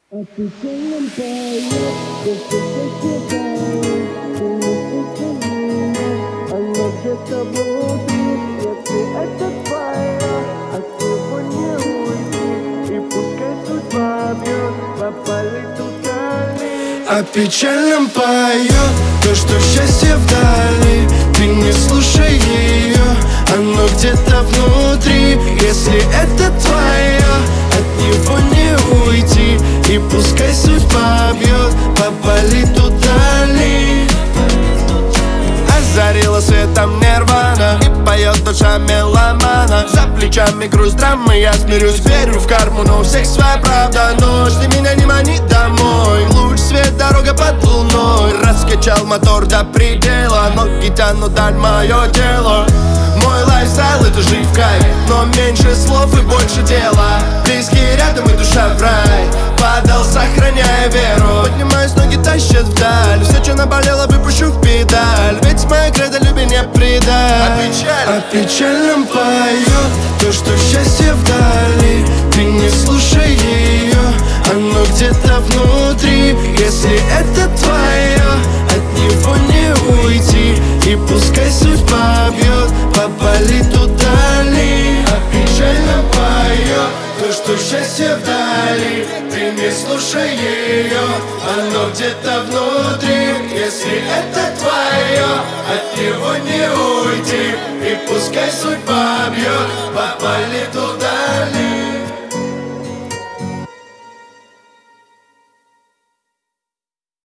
А печальном поет, то, что засыпает, ты не слышишь меня, оно где-то внутри. Если это твое, от него не уйти, и пускай судьба бьет по полету вдали. О печальном поет то, что счастье вдали. Ты не слушай ее, оно где-то внутри. Если это твое, от него не уйти, и пускай судьба бьет по политу дали. Озарила светом нирвана, и поет душа меломана. За плечами груз драмы, я смирюсь, верю в карму, но у всех своя правда. Ночь, ты меня не мани домой. Луч, свет, дорога под луной. Раскачал мотор до предела, ноги тянут даль мое тело. Мой лайфстайл — это жить в кайф, но меньше слов и больше дела. Близкие рядом и душа в рай. Падал, сохраняя веру. Поднимаюсь, ноги тащат вдаль. Все, что наболело, выпущу в педаль. Ведь моя кредо люби не предать. О печальном поет то, что счастье вдали. Ты не слушай ее, оно где-то внутри. Если это твое, от него не уйти, и пускай судьба бьет по политу дали. О печальном поет то, что счастье вдали. Ты не слушай ее, оно где-то внутри. Если это твое, от него не уйти, и пускай судьба бьет